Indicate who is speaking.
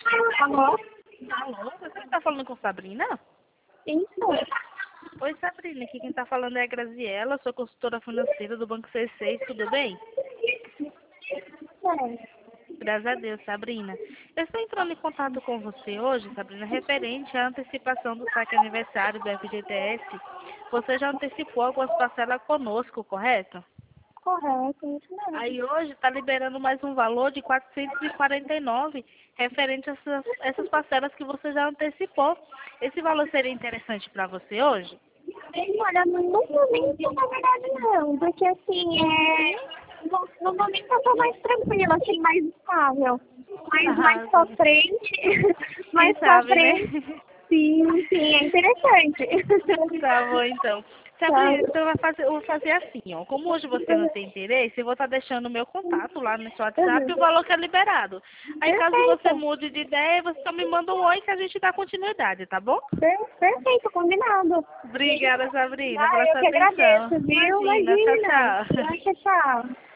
Speaker 1: Alô?
Speaker 2: Alô, você está falando com Sabrina?
Speaker 1: Isso.
Speaker 2: Oi, Sabrina, aqui quem está falando é a Graziela, sou consultora financeira do Banco C6, tudo bem?
Speaker 1: É.
Speaker 2: Graças a Deus, Sabrina. Eu estou entrando em contato com você hoje, Sabrina, referente à antecipação do saque aniversário do FGTS. Você já antecipou algumas parcelas conosco, correto?
Speaker 1: Correto, isso mesmo.
Speaker 2: Aí hoje está liberando mais um valor de 449 referente a essas parcelas que você já antecipou. Esse valor seria interessante para você hoje?
Speaker 1: Olha, no momento, na verdade, não. Porque, assim, no momento eu tô mais tranquila, assim, mais estável. Mas mais pra
Speaker 2: Ah,
Speaker 1: frente,
Speaker 2: quem
Speaker 1: mais pra
Speaker 2: sabe, né?
Speaker 1: frente, sim, é interessante.
Speaker 2: Tá bom, então.
Speaker 1: Tá.
Speaker 2: Sabrina, então eu vou fazer assim, ó. Como hoje você não tem interesse, eu vou estar deixando o meu contato lá no seu WhatsApp e o
Speaker 1: Uhum.
Speaker 2: valor que é liberado. Aí caso você
Speaker 1: Perfeito.
Speaker 2: mude de ideia, você só me manda um oi que a gente dá continuidade, tá bom?
Speaker 1: Perfeito, combinado.
Speaker 2: Obrigada, Sabrina,
Speaker 1: Ah,
Speaker 2: pela
Speaker 1: eu
Speaker 2: sua
Speaker 1: que
Speaker 2: atenção.
Speaker 1: agradeço, viu?
Speaker 2: Imagina, tchau,
Speaker 1: Imagina.
Speaker 2: tchau.
Speaker 1: Tchau, tchau.